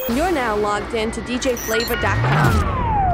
You're now logged in to DJFlavor.com.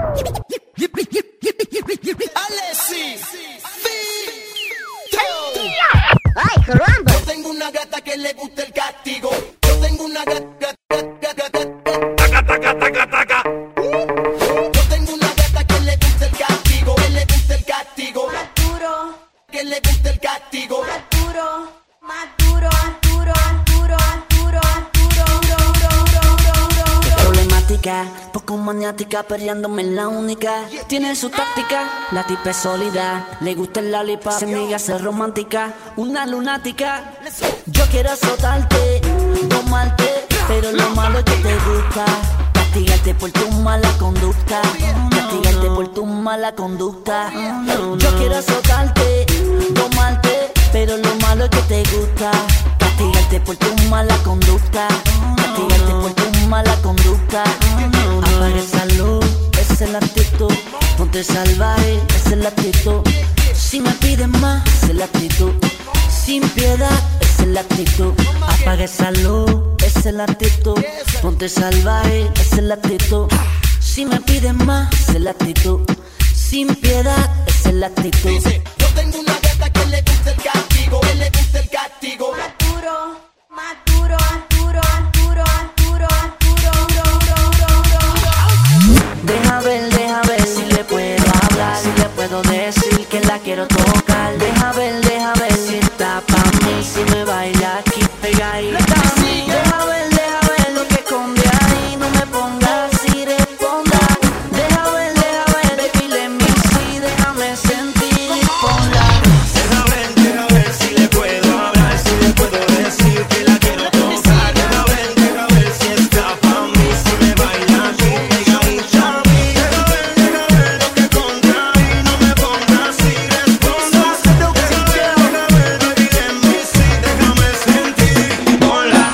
¡Ay, caramba! Yo tengo una gata que le gusta el castigo. Yo tengo una gata. Taca, taca, taca, taca. Yo tengo una gata que le gusta el castigo. Que le gusta el castigo. Más duro. Que le gusta el castigo. Más duro. Más duro. Duro. Duro. Duro. Duro. Duro. Problemática, poco maniática, perreándome la única. Tiene su táctica, la tipa es sólida. Le gusta el lollipop, se niega a ser romántica. Una lunática. Yo quiero azotarte, domarte, pero lo malo es que te gusta. Castigarte por tu mala conducta. Castigarte por tu mala conducta. Yo quiero azotarte, domarte, pero lo malo es que te gusta. Castigarte por tu mala conducta. Castigarte por tu mala conducta. Apaga esa luz, esa es la actitud. Ponte salvaje, esa es la actitud. Si me pides más, esa es la actitud. Sin piedad, esa es la actitud. Apaga esa luz, esa es la actitud. Ponte salvaje, esa es la actitud. Si me pides más, esa es la actitud. Sin piedad, esa es la actitud. Dice, yo tengo una gata que le gusta el castigo. Que le gusta el castigo. Más duro. Más duro. Duro. Duro. Duro. Deja ver si le puedo hablar, si le puedo decir que la quiero tocar. Deja ver si está pa' mí, si me baila aquí pegadita a mí. Deja ver lo que esconde ahí, no me pongas si responda. Deja ver, baby, let me see, déjame sentir, ponla. Deja ver si le puedo hablar, si le puedo decir que la quiero tocar. Deja ver si está pa' mí, si me baila aquí pegadita a mí. Deja ver lo que esconde ahí, no me pongas si responda. Deja ver, baby, let me see, déjame sentir, ponla.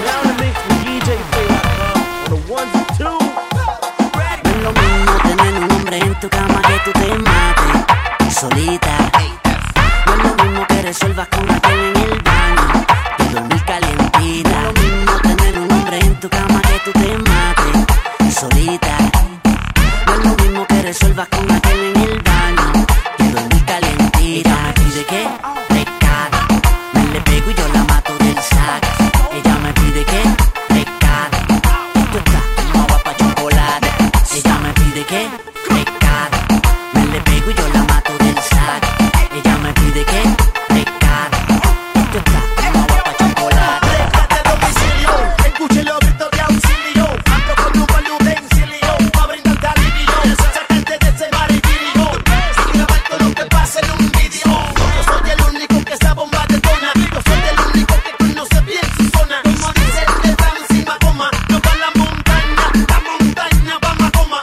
No es lo mismo tener un hombre en tu cama que tú te mates solita. No es lo mismo que resuelvas con aquel en el baño que dormir calientita. No es lo mismo tener un hombre en tu cama que tú te mates solita. No es lo mismo que resuelvas con aquel en el baño que dormir calientita. ¿Me pide qué? Rescate. Me le pego y yo la mato del saco. Ella me pide qué? Rescate. Esto está como agua pa' chocolate. Ella me pide que rescate. Me le pego y yo la mato del saco. Ella me pide que rescate. Esto está como agua pa' chocolate. Rescate a domicilio, escuche los gritos de auxilio. Ando con un buen utensilio pa' brindarte alivio. Sacarte de ese martirio. Sin grabar todo lo que pasa en un vídeo. Yo soy el único que esa bomba detona. Yo soy el único que conoce bien su zona. Como dice el de Francis Mahoma, no va la montaña va Mahoma.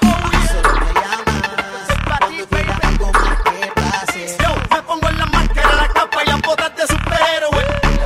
Yo me pongo en la máscara, la capa y las botas de superhéroe.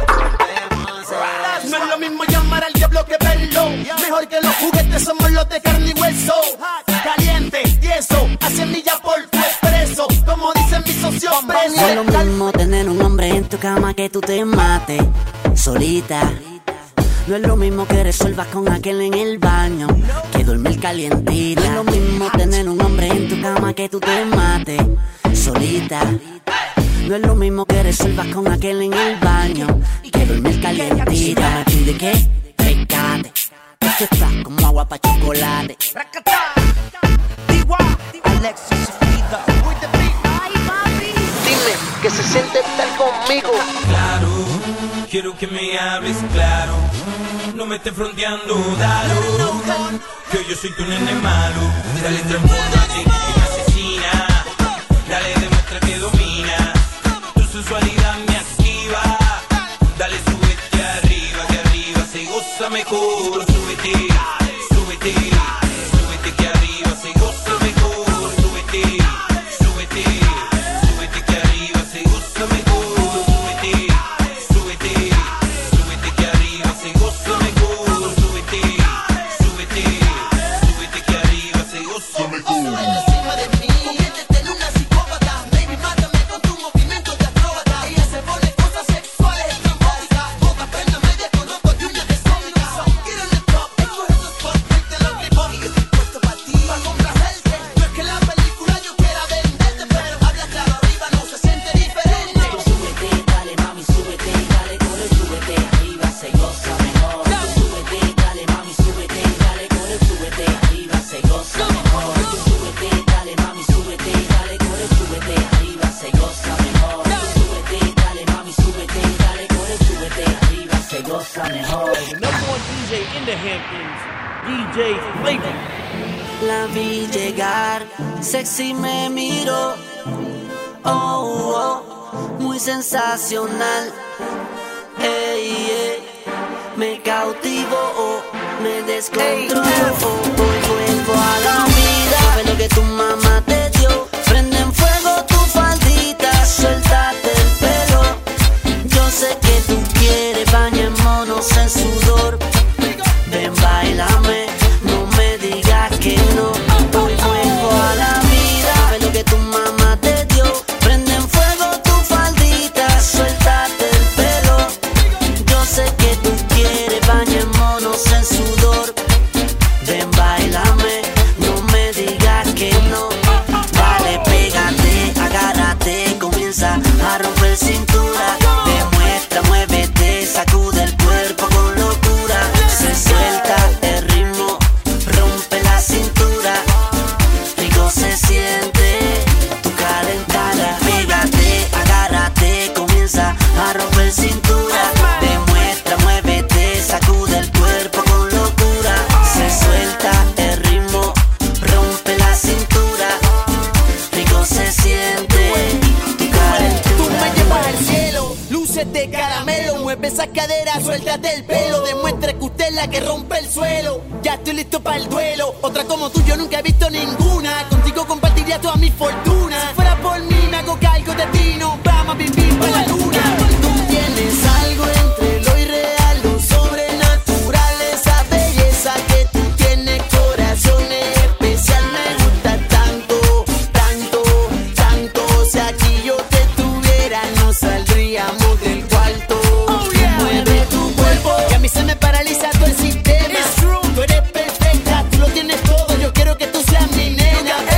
No es lo mismo llamar al diablo que verlo. Mejor que los juguetes somos los de carne y hueso. Caliente, tieso, a 100 millas por tu expreso. Como dicen mis socios presos. No es lo mismo tener un hombre en tu cama que tú te mates solita. No es lo mismo que resuelvas con aquel en el baño que dormir calientita. No es lo mismo tener un hombre en tu cama que tú te mates solita. No es lo mismo que resuelvas con aquel en el baño que dormir calientita. Me pide que rescate. Esto está como agua pa' chocolate. Alexis Frida. Ay, papi. Dime que se siente estar conmigo. Claro, quiero que me hables claro. No me estés fronteando, dalo. Que yo soy tu nene malo. Dale, transfórmate en asesina. Dale, demuestra que dominas. Tu sensualidad me activa. Dale, súbete arriba, que arriba se goza mejor. Súbete, súbete, súbete que arriba se goza mejor. Súbete, súbete, súbete que arriba se goza mejor. Súbete, súbete, súbete que arriba se goza mejor. Súbete, súbete, súbete que arriba se goza mejor. Encima de mí, conviértete en una psicópata. Baby, mátame con tu movimiento de acróbata. Ella se pone cosas sexuales estrambóticas. Boca prenda media, conozco de una exótica. Quiero name's DJ Flavor. La vi llegar, sexy me miró, oh, oh, muy sensacional, ey, ey, me cautivó, me descontroló, hoy vuelvo a la vida, sabes lo que tu mamá te dio, prende en fuego tu faldita, suéltate el pelo, yo sé que tú quieres, bañémonos en sudor, ven, bailame. Que no, hoy vuelvo a la vida. Sabes lo que tu mamá te dio. Prende en fuego tu faldita, suéltate el pelo. Yo sé que tú quieres, bañémonos en sudor. Ven, bailame, no me digas que no. Dale, pégate, agárrate, comienza a romper cintura. Demuestra, muévete, sacude el cuerpo con locura. Se suelta el ritmo. Se siente tu calentada, pégate, agárrate, comienza a romper cintura, demuestra, muévete, sacude el cuerpo con locura, se suelta el ritmo, rompe la cintura, rico se siente tu calentura. Tú me llevas al cielo, luces de caramelo, mueve esa cadera, suéltate el pelo, demuestra que usted es la que rompe el suelo, ya estoy listo para el duelo, otra como tú yo nunca he visto ninguna. Compartiría toda mi fortuna. Si fuera por mí me hago cargo de ti. No vamos a vivir para la luna. Tú tienes algo entre lo irreal, lo sobrenatural. Esa belleza que tú tienes, corazón especial. Me gusta tanto, tanto, tanto. Si aquí yo te tuviera no saldríamos del cuarto. Mueve tu cuerpo que a mí se me paraliza todo el sistema. Tú eres perfecta, tú lo tienes todo. Yo quiero que tú seas mi nena.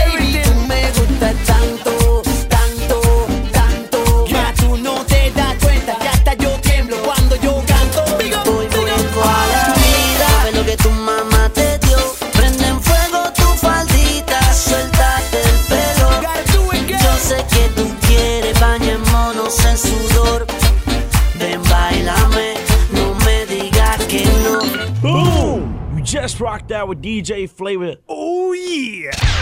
Tanto, tanto, tanto, que tú no te das cuenta que hasta yo tiemblo cuando yo canto. Hoy vuelvo a la vida, sabes lo que tu mamá te dio. Prende en fuego tu faldita, suéltate el pelo. Yo sé que tú quieres, bañémonos en sudor. Ven, bailame, no me digas que no. Boom! You just rocked out with DJ Flavor. Oh yeah!